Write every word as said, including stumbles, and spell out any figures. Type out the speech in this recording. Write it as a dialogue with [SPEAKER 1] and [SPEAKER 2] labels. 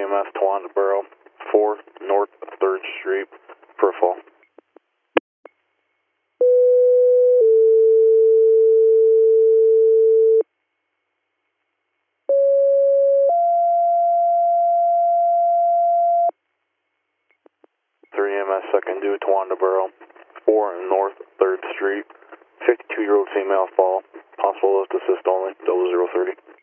[SPEAKER 1] M S Tawanda Borough, four North third Street, peripheral. three M S second due, Tawanda Borough, four North third Street, fifty-two-year-old female fall, possible lift assist only, double zero thirty.